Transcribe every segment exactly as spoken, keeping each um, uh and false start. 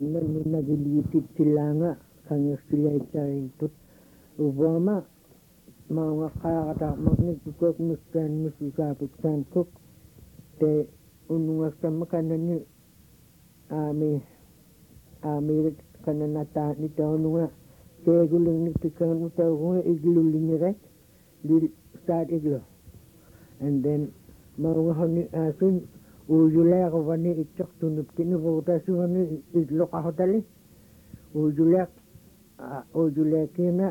Nani nagilitit sila nga kanya sila itaintut ubama mga kakata magnikukok miskan misusapit sankuk te unungas sama kanani ami ami kananata nita ununga te guling nitikan utaw ko iglulingiret di start iglo and then mga hani asin ujulek wani itok tunut kini bota suwani itlok ahotali ujulek ujulek kina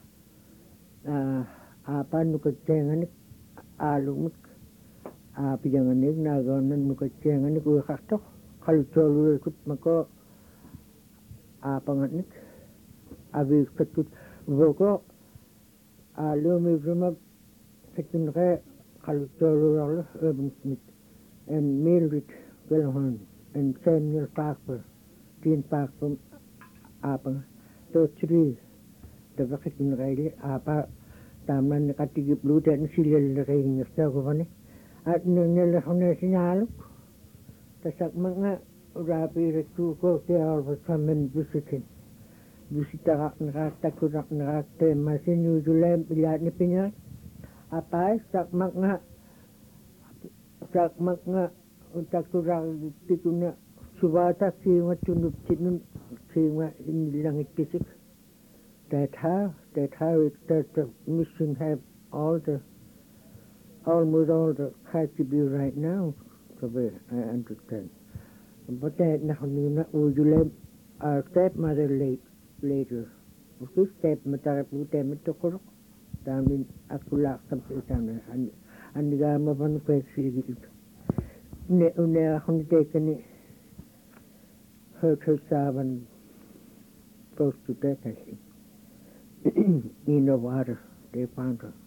apa nukatsenganik alumik apijanganik naganan nukatsenganik uikaktok kalutolu ikut mako apanganik abis ketut boko alumi bruma sekunre kalutolu lalu urban smith and Mildred Gellhorn and Samuel Parker, Dean Parker, apa, those three, the vacation ready, apa, taman katigi blue dan silil ring stagovani, at nunel hone sinaluk, tasak mga rapi retu ko te alwa kamen busikin, busita nakata kurak nakata masin usulan bilat ni pinya, apa sak mga sak mga utak kurang tikuna subata siwa tunuk tinun siwa langit pisik that how that how it that the mission have all the almost all the has to be right now so I understand but that now nuna ujule our stepmother late later okay stepmother pute metokur tamin akula sampai sana aniga mapan kwesi ne une hun tekeni hurt her seven close to death I think in the water they found her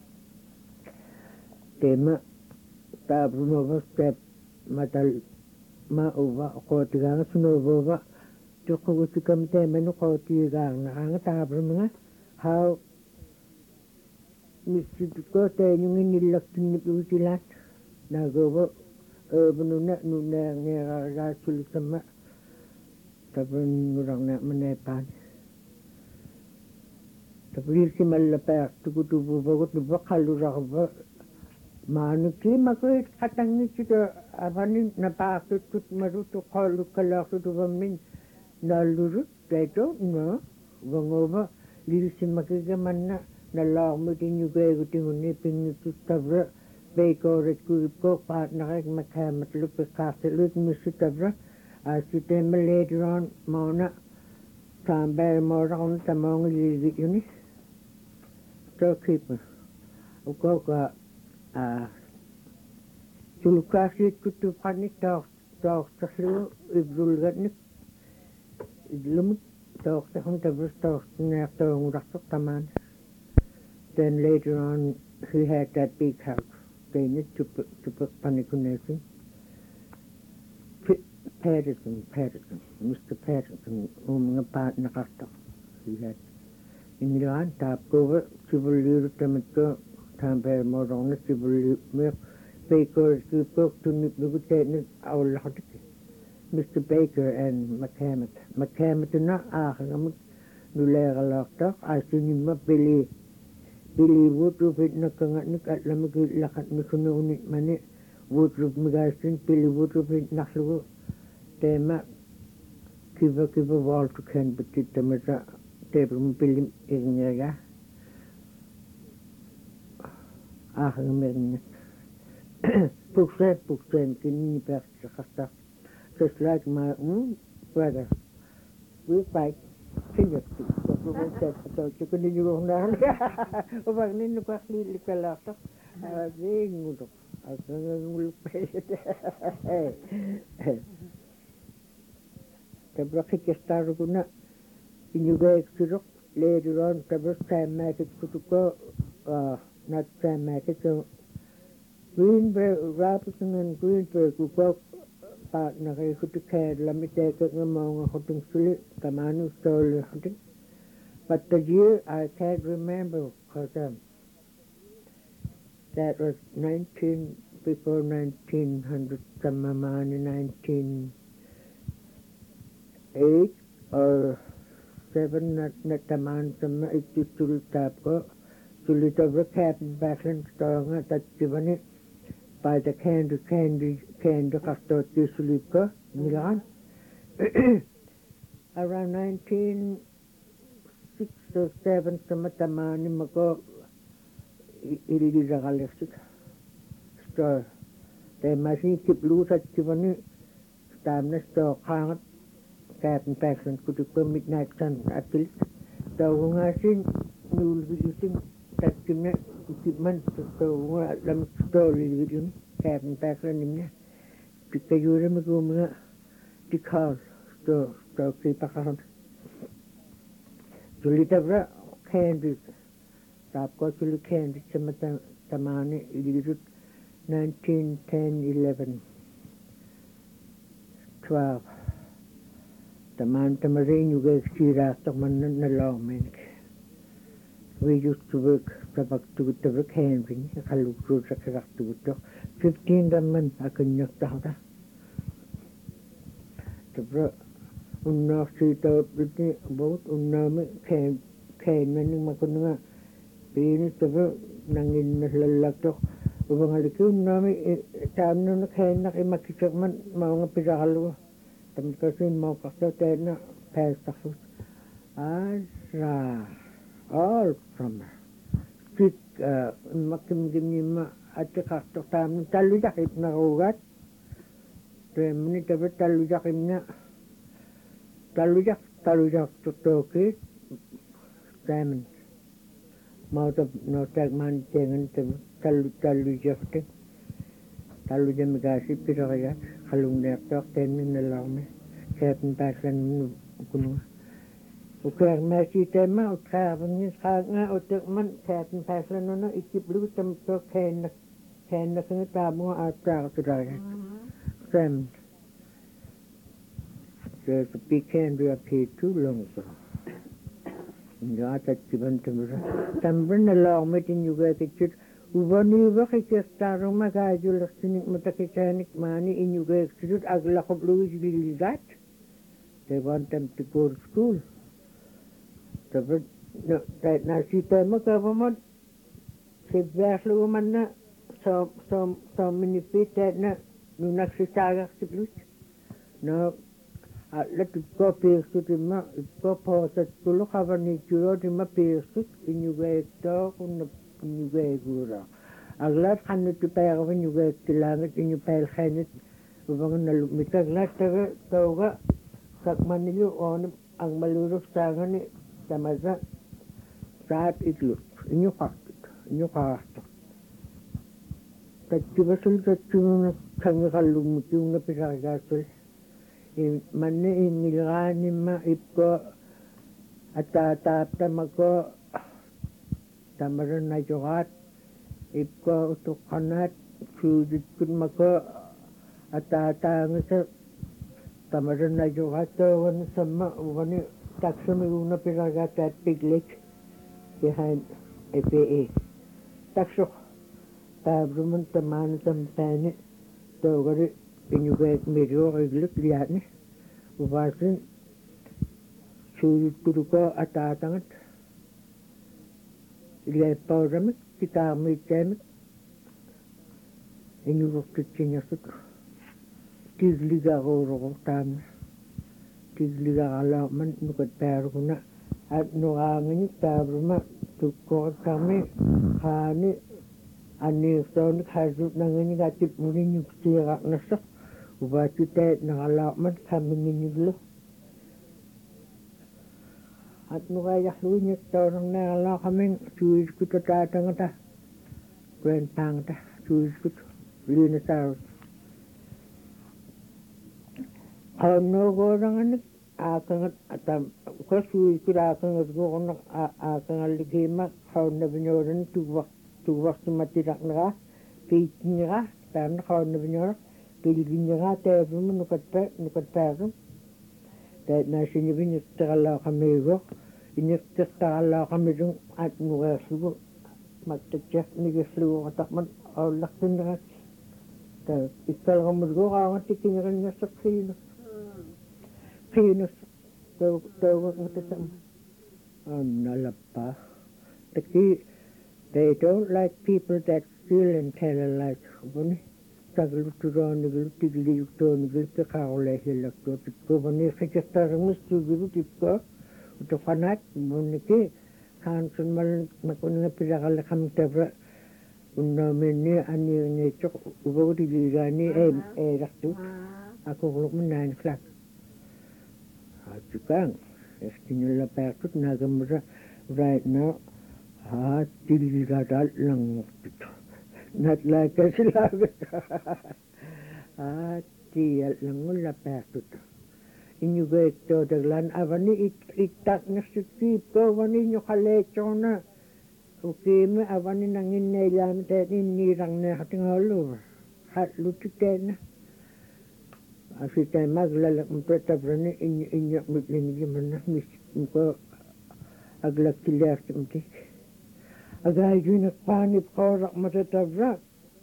tema ta bruno step matal ma uva ko tigang suno bova to ko tikam te menu ko tigang na ta bruno how mister ko te yung nilak ni putilat na go benuna nuna ngera rasul sama tapi orang nak menepan tapi si malapek tu tu bagut bakal urang manu ki makoi katang ni kita abani napak tu maru tu kalau kalau tu bamin naluru itu no bangoba lil si makiga manna nalang mutin juga gutin ni ping tu tabra Beko reku ko partner ek makha matlub ka selut misitavra asitema later on mona tamber moron tamong li yuni to keeper uko ka a tulukasi kutu panik to to sahlu ibdul gatnik idlum to tahun tabus to nek to ngrak taman then later on he had that big house they need to put to put panikunesi Patterson Patterson Mister Patterson um ngapat nakata he had in Milan tap cover civil lieutenant tamper moron civil me Baker to talk to me lieutenant our Mister Baker and McCammett McCammett na ah ngam nulega lakta asinin ma pili Billy Woodruff it nakangat nik at lamig lakat mi kuno unit mani Woodruff magasin Billy Woodruff it naklu tema kiva kiva wall to can betit temata tebrum Billy ingega ah ngmen pukse pukse kini per sakasta just like my mm, brother we fight Singers so chicken you go down over nin ko khli kala ta ade ngudo asangul pe te braki ke star kuna inyuga eksiro later on the first time magic kutuko not time magic Greenberg Robinson and Greenberg kuko partner kutuke lamite ke ngamong hotung sulit kamanu stole hotung. But the year I can't remember because um, that was nineteen before nineteen hundred, some nineteen eight or seven na na tamaan sama itutulitab ko tulitaba cabin backland nga tatibani by the candy candy candy kasto tisulip ko nilaan around nineteen six or seven sama tamaan mako ililiragalisik so they machine keep loose at tibani stamna sto kangat Captain Paxton could have midnight sun at least. The Wungasin, you will be using that equipment to the story with you, Captain Paxton in there. Because you remember the car, so so keep a hand. To little candy, stop got to look candy, Tamani, it is nineteen, ten, eleven, twelve. Taman tamarin you guys see that man na long we used to work tabak to the work handling kalu to sa karak to to fifteen man akan nyak ta tabra unna si to biti about unna me ken ken man ma kunna pin tabra nangin na lalak to ubang aliku unna me tam na ken na makikak man mga piralo Tam kasi mau kasih tena pesta sus, asra, all from stik makin gini ma ada kasih tam talu jakip na ugat, temani tapi talu jakipnya talu jak talu jak tutuki, temen mau tu no tegman jangan talu talu jakip. Talu jam gasi piraya kalung laptop tenin alarme Captain Paxton kuno ukar masih tema ukar ni sangat untuk man Captain Paxton no ikip lu tem to ken ken na kena tamu atra sudah sem so the pecan we appear too long so ya tak tiban temra tambun alarme tin juga kecil Ubani bakit starong magajul sinik matakichanik mani in you guys to agla ko blues that they want them to go to school the no that na si tema government si baslo man na so so so many feet that na no naksisaga si blues no let it go pay to the ma go post to look over ni juro di ma pay to in you guys to on you guys gura aglat khanut tu pay ko you guys tilangat in you pay khanut ubang na mitag lat ta tawga sak manilu on ang malurok sa ngani tamaza saat itu inyo fakit inyo fakit tattibasul tattimun kangalum yung na piragasul in manne in nilgani ma ipko atatap tamako tamaran na jogat ipko utukanat sudit kun mako atatang sa tamaran na jogat wan sama wani taksami una piragat at piglik behind A P A takso tabruman taman tampani togari inyugay medyo iglik liyan ubasin sudit kuruko atatangat ilay pauramik kita may temik inyurok titsinya sut tigliga ko roko tam tigliga ala man nukat pero ko na at nukangin tabruma tukot kami hani ani son khazut nangin gatip munin yung sirak nasak ubati tet nakala man kami nginyuglo at nukaya lunya torong na ala kaming suis ko tatang ta kwen pang ta suis ko lina sa aw no go rang anik akang atam ko suis ko akang go on akang ligima haw na binyoran tuwak tuwak matirak na pitinga tan haw na binyor pilginga te bum nukat pe nukat pe that na sinibin tagala kami go inyek tagala kami dung at nugaslu matchek nigeslu atakman aw lakin na ta ikal kami go ka tikin nya sa kino kino tau tau ngatasam nalapa taki they don't like people that steal and tell a lie buni taglu turon niglu tigli to niglu te kaole hilak to ko buni fikta rangus tu giru tipko to fanat muniki kan sun mal makun piragal kam tabra unna minni ani ni chok ubo di gani e e raktu aku gluk menan flak Tukang, estinula pertut nagamra right now. Ah, tilgadal lang not like a slag. Ah, tial langula pertut. In you get to the land avani it it tak na suti ko vani nyo kalechona. Okay, me avani nangin nelam te ni rang ne hating holu. Hat lutiten. Asita maglalak mpreta brane in in yak mitlin gimana mis ko aglak tilar timti agay juna pani qorak matata bra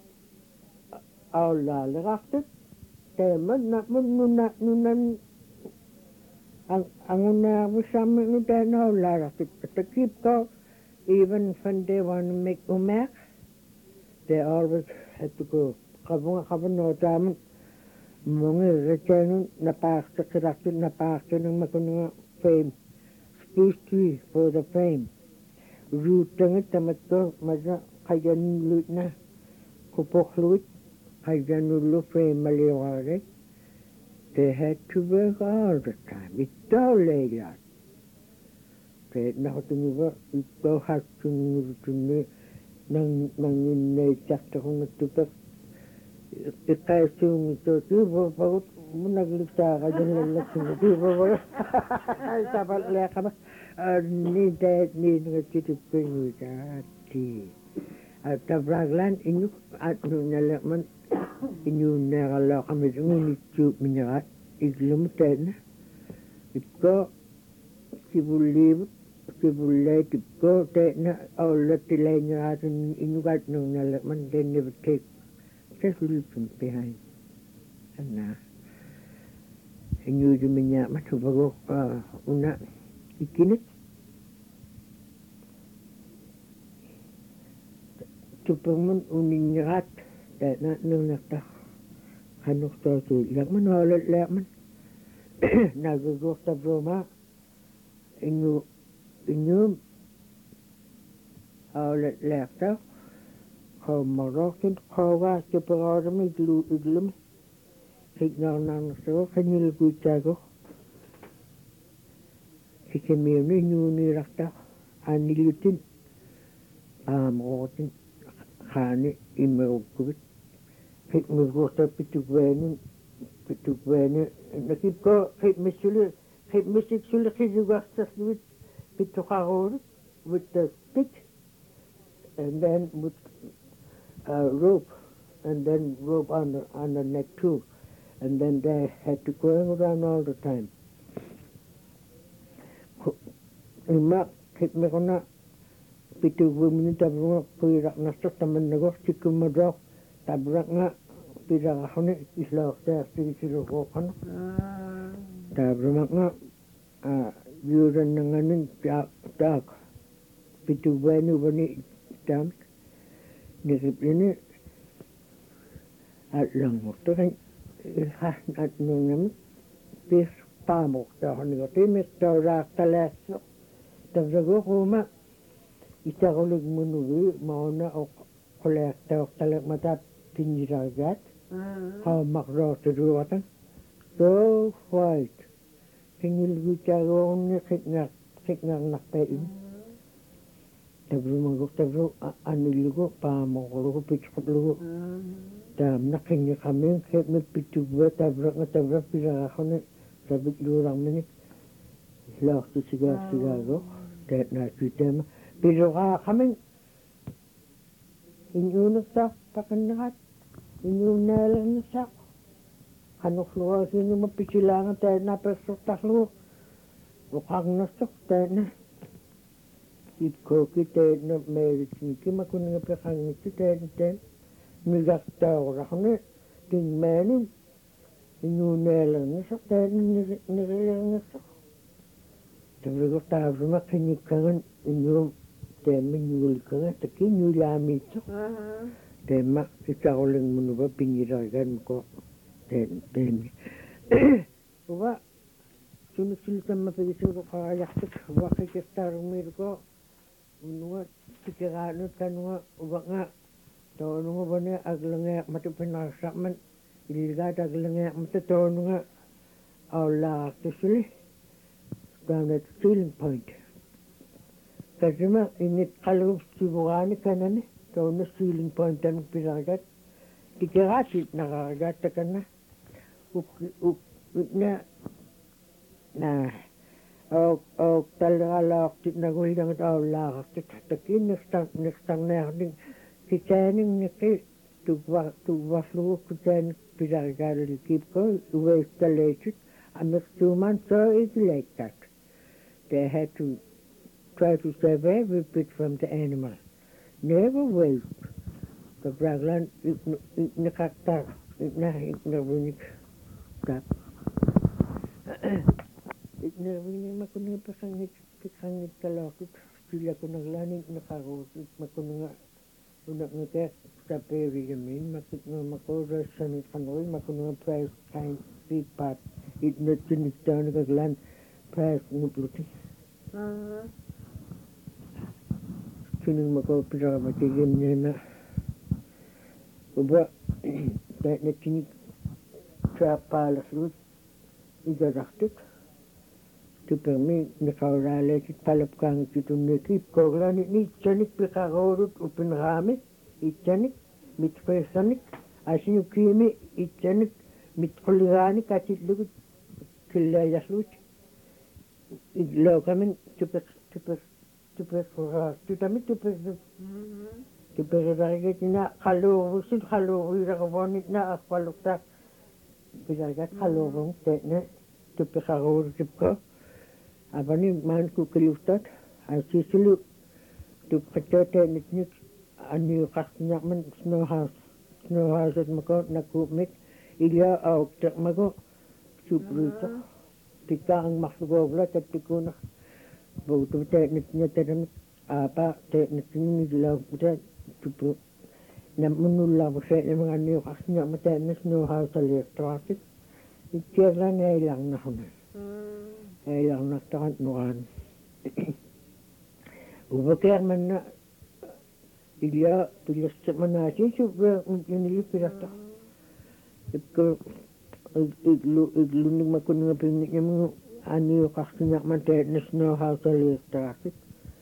awla lagaktet teman na mununa nunan ang anguna musam nutana awla rakit takip ko even when they want to make umak they always had to go kabunga kabun taman mga return na pakta kirakto na pakta ng makunang fame space tree for the fame root tangit tamat ko maza kayan lut na kupok lut kayan ulo fame maliwari they had to work all the time it's all like that kaya nakatungiwa ito hatungiwa tungi nang nanginay sakta kong natupak Ikasung itu tu baru menaglikta kajian lekin tu baru sabar lek apa ni dah ni ngeciti pengu jadi ada beraglan ini ada nyalek man ini negala kami ini tu menyerat iglum ten itu kibulib kibulai itu ten Allah tilainya ini kat nyalek man then never take just leave them behind. And now, and you do me not much of a go, uh, una, ikinit. To promote uningat, that not no nectar. Hanuk to to Lakman or Lakman. Now go go to Broma, and you, and you, all that left out. Kau marokin kau was ke perorang iglu iglum signal nang so kanil gucago ikemir ni ni rakta anilutin amotin khani imogubit hit mugota pitugweni pitugweni nakip ko hit misuli hit misik suli khijuga saswit pitukagor with the stick and then with Uh, rope and then rope on the on the neck too, and then they had to go around all the time. Ima kit me kona pitu bumi tabrak pirak nasok taman negos cikum madrak tabrak nga pirak hone islah saya sih sih kan. Tabrak nga yuran nanganin tak tak pitu bani bani tam. Disiplin at lang mo to kan at nung bis pamok ta honi ko timis ta rak talas ta zago kuma ita ko lig munui mauna o kolek ta talak mata tinjiragat ha makro to do watan so white tingil gucaro ni kitnak kitnak naktain tabru magok tabru anilugo pa mongolo pichkot lugo tam naking kami khet me pitu ba tabra tabra pira khone sabit lurang mini lak tu siga siga go tet na kitem piro ka kami inyunak sa pakanat inyunel sa kanok luwa sino mapichilangan tayo na pesok taklo ukang nasok tayo na Iko kita na merit ni kima kuning pekang kita ten migak tau rahne ting meni inunela ni sok ten ni ni ni sok Tawigo tavruma kinikkangan inyo tema nyulkangan taki nyulamicho. Tema isakuling munuba pingiragan ko ten temi. Uwa sunusultan mapigisuro kakayaktik uwa kikistarumir ko unuwa tikirano tanunga uwa nga taonunga bane aglanga matupinarsaman ilgata aglanga matataonunga awla tusuli down at stealing point. Kasima init kalau sibugani kanane taon na stealing point ang pinagat tikirasit nakakagat kana uk uk na na o o talaga tit na gawin ang tao lakak tit takin nestang nestang na ding kitaning niki tuwa tuwa flu kitan pinagat keep ko waste the late and the two months so it's like that. They had to try to save every bit from the animal. Never waste. The Bragland nakakta na nabunik tap. Nabunik makunin pasangit pasangit kalakit sila ko naglaning nakarosit makunin unak ngake sa peri yamin makit nga makoras sanit kanoy makunin price kind big part it not tinik down kaglan price ngupluti. Ah. Kining mako pira matigin niya na uba dahil na tinik sa palas lut igaraktik tupermi nakaurala kit palap kang kitun nekip koglan ni chanik pikagorut upinrami ichanik mitpesanik asin ukimi ichanik mitkuligani katitlugut killayaslut iglokamin tupek tupek tupek tutamit tupek tupek ragit na kalurusit kaluriragonit na akpalukta pinagat kalurung tene tupek karurusit ko abani man ku kriustat asisilu tupekete nitnik ani kasnya man snow house snow house at mako nakumit ilya au tak mako supruto tika ang maksugobla at tikuna buto teknik niya terem apa teknik ni dilaw udah tupu namunula mo sa mga niyo kasnya matenis no house electric ikirla na ilang na kami ilang na takan nuan ubakir man na ilya tulis sa manasi subra unili pirata ikko iglu iglu ning makun nga pinik yung ani yung kasnya matenis no house electric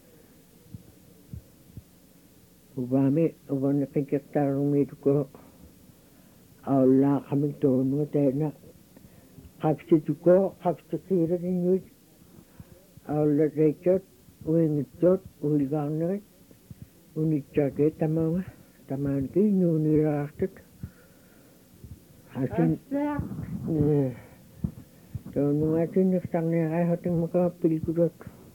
ubami ubang nakikistarong ito ko awla kaming tono tayo na kapsitu ko kapsitira ninyo awla rechot uingitot uilgangat unitsake tamang taman ki nunirakit asin eh tono asin nastang na ay hating makapilkurot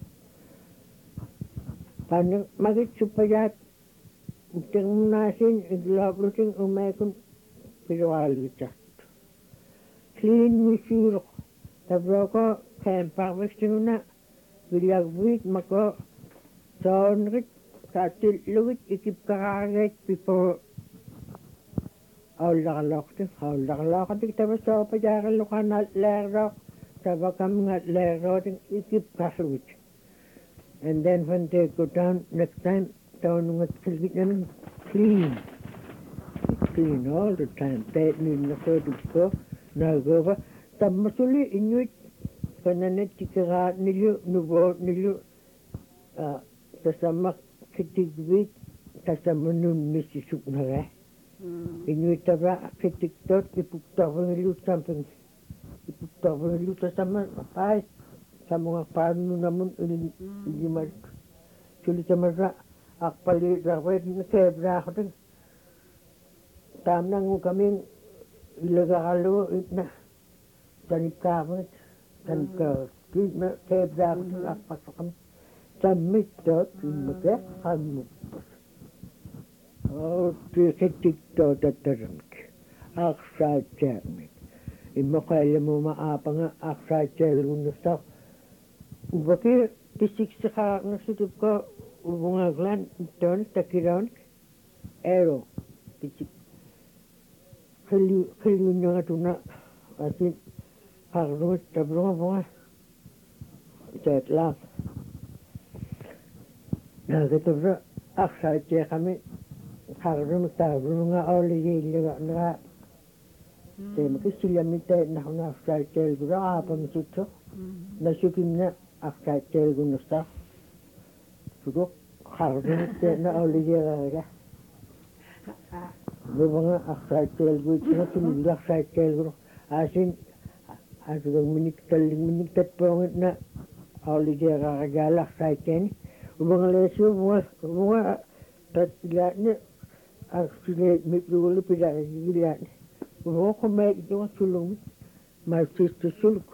paano magit supayat Ting nasin iglabluting umaykun pirwalita. Clean misuro. Tabro ko kempak misting na bilagwit mako sonrit katil luwit ikip kakaget before awlakalokti awlakalokti taba so pajakan lukan at lerok taba kami at leroting ikip kasluwit. And then when they go down next time down with clean, clean, clean all the time. That means the third go, now go over. The muscle in which cananet tikara nilu, nubo nilu, uh, the summer kitty week, the summer noon missus Nara. In which the rat kitty dot, you put over you something. You put over you to summer, I, someone pardon namun in the mark. Chulitama. Akpali rawet na kebra ko tam nang kaming ilagalo na tanip kamat tanip ka na kebra ko akpasakam tamit dot imake ham oh titik dot tatarang aksa chat. Imakaila mo maapa nga aksa chat lunas ta Ubaki tisik saka nasutip ko ubungaglan don takiraon ero tisik khili khili nga tuna asin harus tabrunga bunga tet lang na ketabra aksa che kami harus tabrunga oli liga nga te makisilia mite na na aksa che gura apa misito na syukimnya aksa che gunusta sudo harus te na oli liga Lubanga aksa che gu china tumi aksa che gu asin asin minik taling minik tatpong na oli liga gala aksa che Ubang lesu bunga bunga tatila ni aksile mitulu pila gila ni bunga kome itu sulung masih suluk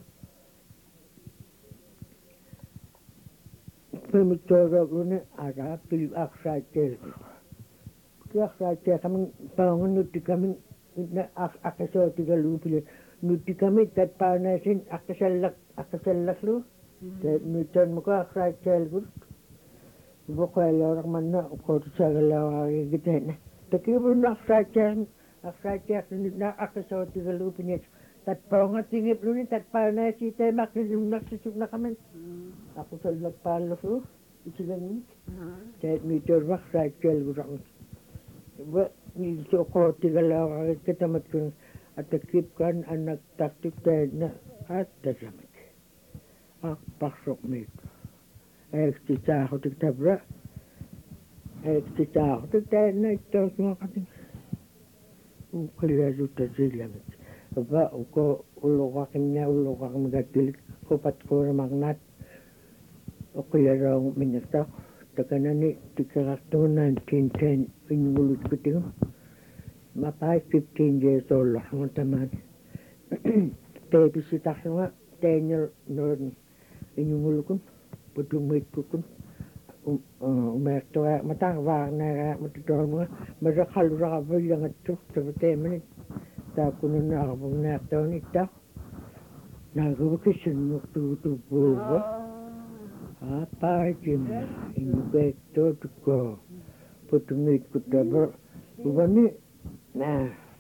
pemitora gune ada pil aksa tel aksa tel kami bangun nuti kami na akasa tiga lu pil nuti kami tat panasin akasalak akasalak lu nutan muka aksa tel gur Bukan orang mana kau segala orang gitu na. Tapi pun nak saja, nak saja nak aku sahaja tiga lu punya. Tak perangat tinggi pun ni tak panas si temak ni nak sejuk nak kami. Aku selalu panas tu, itu lagi. Jadi meter mak saja orang. Buat ni sokor tiga lu orang kita macam atau kipkan anak taktik dan ada zaman. Ak pasok meter. Ekstita aku tak tabra, ekstita aku tak naik terus makan. Ukelihat itu tersilam. Apa uko ulokakannya ulokakan gatil kopat kor magnat. Ukelihat orang menyertak. Tekanan ni tiga ratus nineteen ten penyulut kuting. Mapai fifteen years old lah teman. Tapi si tak semua tenyer norni penyulukun. Betul itu pun mereka matang warna mereka semua mereka kalau ragu yang itu seperti ini tak pun nak nak tahu ni tak nak berkesan waktu tu buat apa je ini betul juga betul itu ber bukan ni nah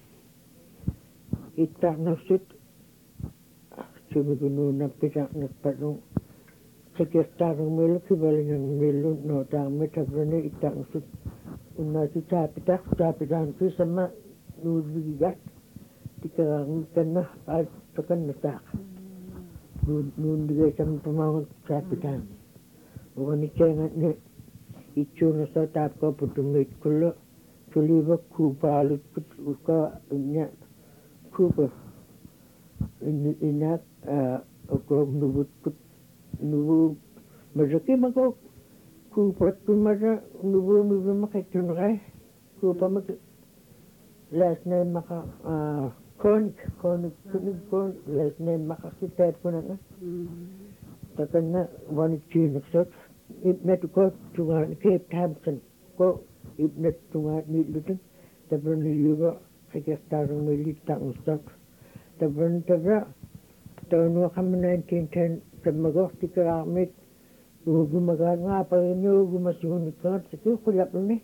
kita nasib cuma guna nak pisah nak perlu Sekiranya melu kibali yang melu no tang metabrani itang sut unna si capitak capitan si sama nuligat tikarang kana at takan natak nun diga sam pamang capitan bukan ikengan ni ichu na sa tap ko putumit kulo tuliba kubalut put uka nya kuba inak ko nubut put Nubu mazaki mako ku patu maza nubu nubu makitun rai ku pamak last name maka kon kon kon kon last name maka kita pun na takana one chin sot it met ko tunga Cape Hampton ko it met tunga ni lutin tabun yuba kaya tarung milit tang stok tabun tabra tahun nineteen ten Semagos tika amit gumagan nga pa inyo gumasun ka siku kulap ni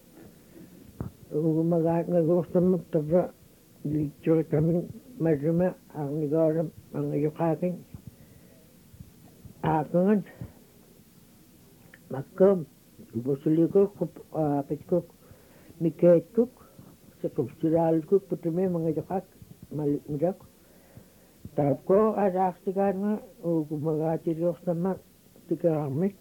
gumagan nga gusto magtabra lecture kami madruma ang nigaram ang yukaking akangan makam busuli ko kapit ko miket ko sa kubsiral ko putume mga yukak malik mudak Tapos ada aksikan nga gumagati Diyos naman tigaramit.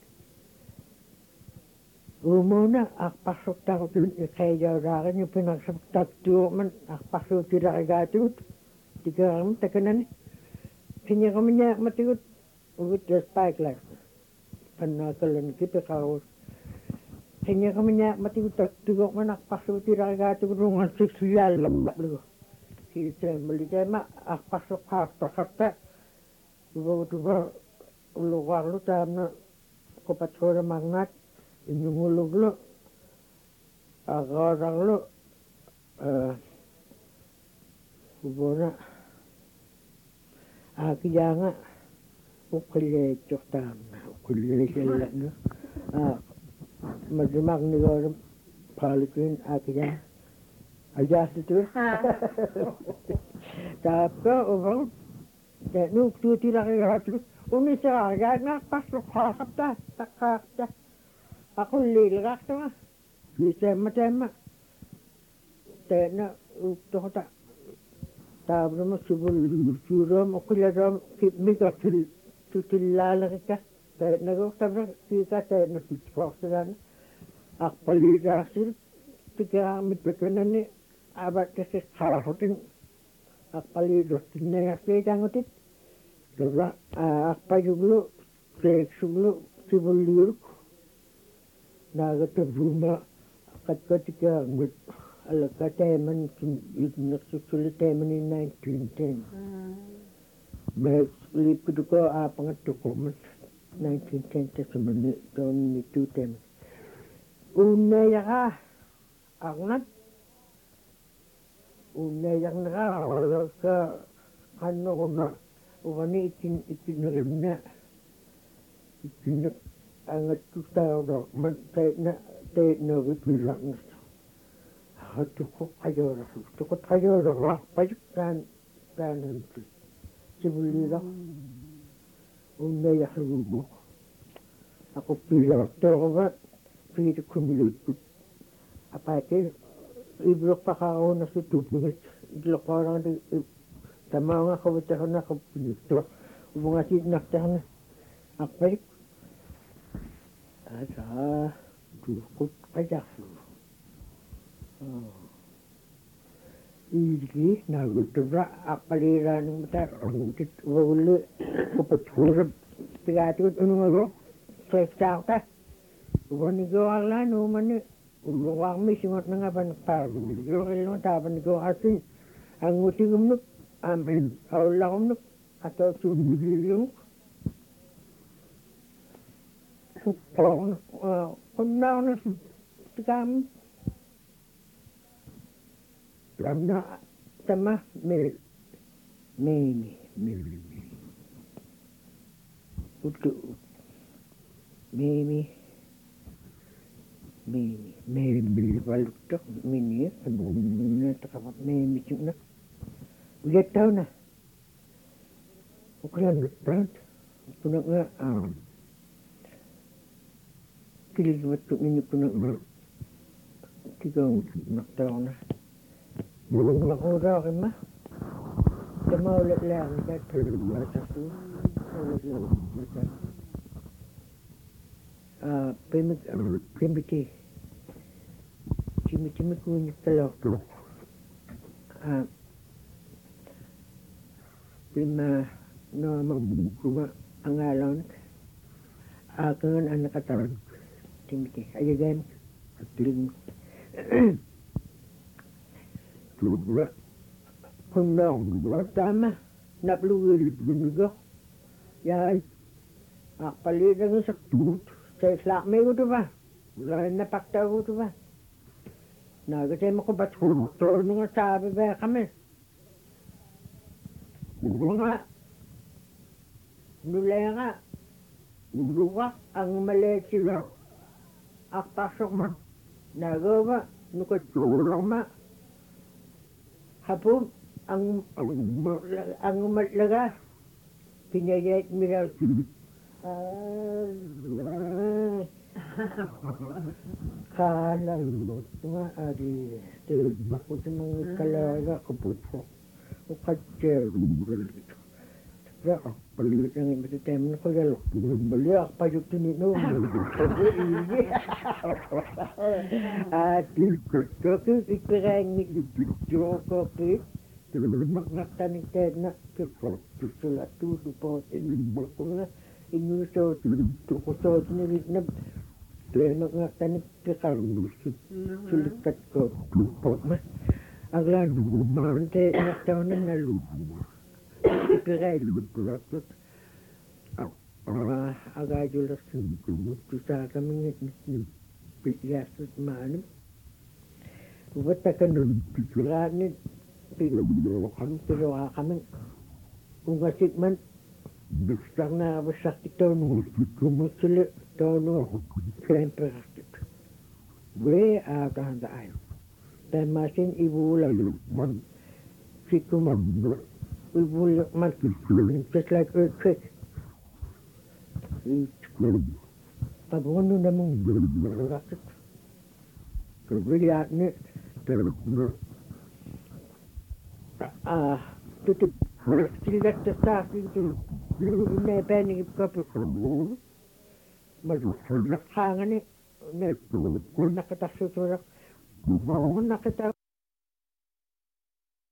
Umuna akpasok tako kaya rakin yung pinagsapak man akpasok tigagatut tigaramit takanan. Kanya kami niya matigot ugot the spike like panakalan kita kaos. Kanya kami niya matigot tigot man akpasok tigagatut rungan seksual lambak lugo. Kita melihat mak pasok harta harta, dua dua luar lu tanah kopat kora magnat, ini ngulung lu, agar orang lu, hubungan, aki jangan, uqilleitsortaarna uqilleisallanu aa masimarnigoolum qaalikin aakiyan ajaasitu taapka uvaru te nuuk tuutilaqigaratlu uniseraagaangaarparluqaaqapta taqqaaqta aqulliilaqartuma kiiseemma teemma teena uuktoqta taavrumu sivul suuroom uqilaroom migatil tutillaalaqika teennagurtabra kiika teena pitqortilana aqpaliigaarsil tikeraarmitpakanani avakkasi qararutin aqpaliilertinnagarsiitangutit terra aqpajuglu teeksuglu sivulliuruk naagatarruuma qatkatikaarngut alaka teeman itnersussuli teemani nineteen ten mas lipkutuko aapangattuqormat nineteen ten tasamani toonni two ten unnayaqa arnat unnayarnera ka qannoruna uvani itin itinnerimna itinne angattutaardo man teena teeneripillarnas hattuqo qajoorassu tuqo qajoorarparpajuk taan taanamti sivulliila unnayarrugu aquppillartorva piitukkumilukkut apaati ibluqqaqaruunassu tupnigit iluqqaarandi tamaanga qavittarna qappinittua uvungasiitnartarna aqpalik asa tuuqqut qajarlu iilgi naaguttura aqqaliiraanumta ornutit uvagulli qupathuurab pigaatigut unungago seektaarta uvanigoarlaan uumani ulluqaarmisingot nangapan paarlumigorillu taapanigoqartin angutigumnuk aamin aullaqumnuk atootuummigiilunuk suqqoorna qunnaarna tikaam lamna tama mel meemi melmi uttu meemi meemi meemi valuttoq minni anumna taqavat meemi chuna ujattauna ukran plant punanga am kilizwattu minni punanga tikang naktauna Makuraqimma tamaulalaagitat atartu ah pemik pemiti cimi-cimi kunyiktalortu ah pima nama kuma angalan akan anak kataran timiti ajagan atling Lugla, kunnaung tama, napluwil gunigo, yay, akpalitan sa tut, sa islami ko to ba, wala na pakta ko to ba, nagatay mo ko ba't hulutro nga sabi ba kami, wala nga, nula nga, wala ang maliit sila, akpasok mo, nagawa, nukatulong ma, hapon ang ang malaga pinayat mira kala nga adi bakit mga kalaga kaputo o katser ya palit ang imitatem ko galo baliak pa yung tinino at ko ikirang ni joko ki maknaktanig ted na sulat tu po ko nga inuso ko so ni na pleno ngaktanig kakarus sulikat ko po ma aglan mante naktaonan na lubu Ikiray lubulat ah agajulas tusa kami ni pigyasut manim ubatakan pikirani pikirani kami ungasit man Starna besakti tonu kumusule tonu kremperastik. We akan da ayo. Dan masin ibu lalu man sikum ibu man just like earthquake. Pabonu namu rakit. Kerbeliat ni ah tutup tidak tersak itu ini pening kapur malu nak hang ni nak nak kita susurak nak kita